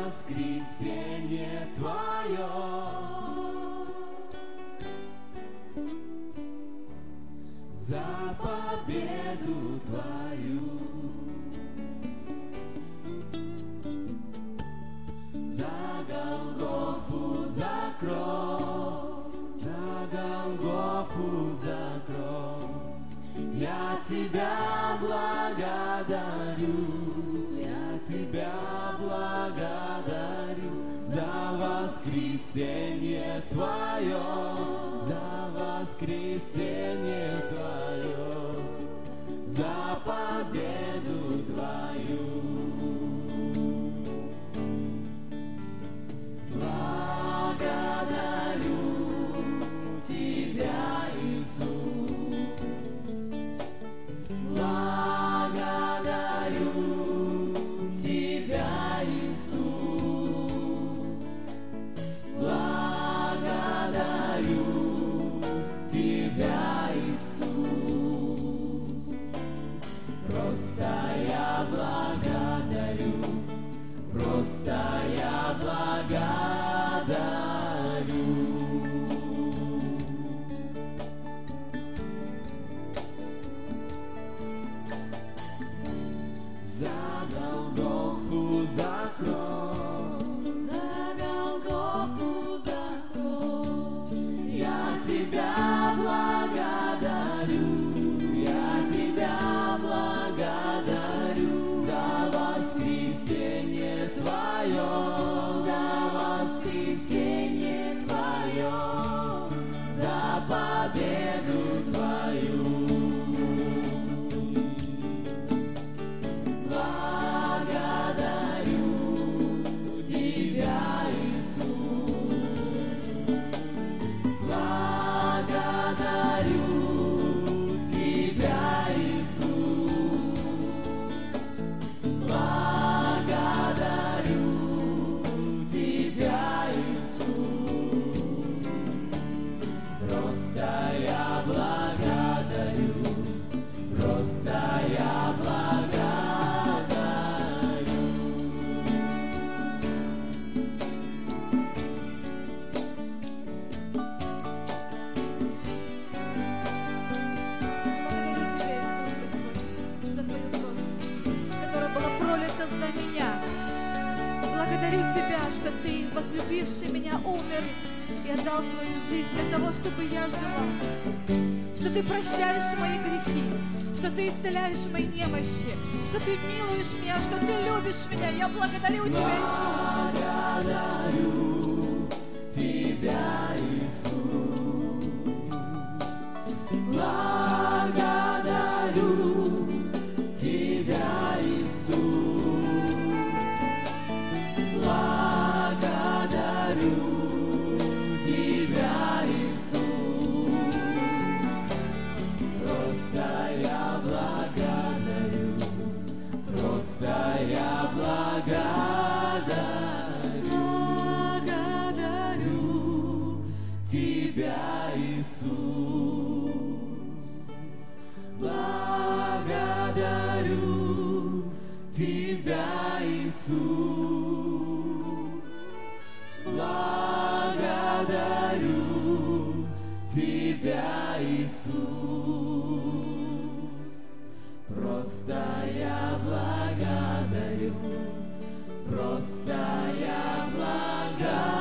воскресенье Твое, за победу Твою, за Голгофу, за кровь, за Голгофу, за кровь. Я Тебя благодарю, я Тебя благодарю за воскресенье Твое, за воскресенье Твое, за победу Твою. Благодарю Тебя, Иисус, благодарю Тебя, Иисус, благодарю Тебя, Иисус, просто я благодарю, просто я благодарю. За Голгофу, за кровь, за Голгофу, за кровь. Я Тебя благодарю, я Тебя благодарю за воскресенье Твое, за воскресенье Твое, за победу Твою. Благодарю Тебя, Иисус, благодарю Тебя, Иисус, благодарю Тебя, Иисус, просто я благодарю, просто я благодарю. За меня. Благодарю Тебя, что Ты, возлюбивший меня, умер и отдал свою жизнь для того, чтобы я жила. Что Ты прощаешь мои грехи, что Ты исцеляешь мои немощи, что Ты милуешь меня, что Ты любишь меня. Я благодарю Тебя, Иисус. Благодарю Тебя, Иисус. Благодарю Тебя, Иисус. Просто я благодарю, просто я благодарю. Благодарю Тебя, Иисус. Благодарю Тебя, Иисус. Благодарю Тебя, Иисус. Просто я благодарю, просто я благодарю.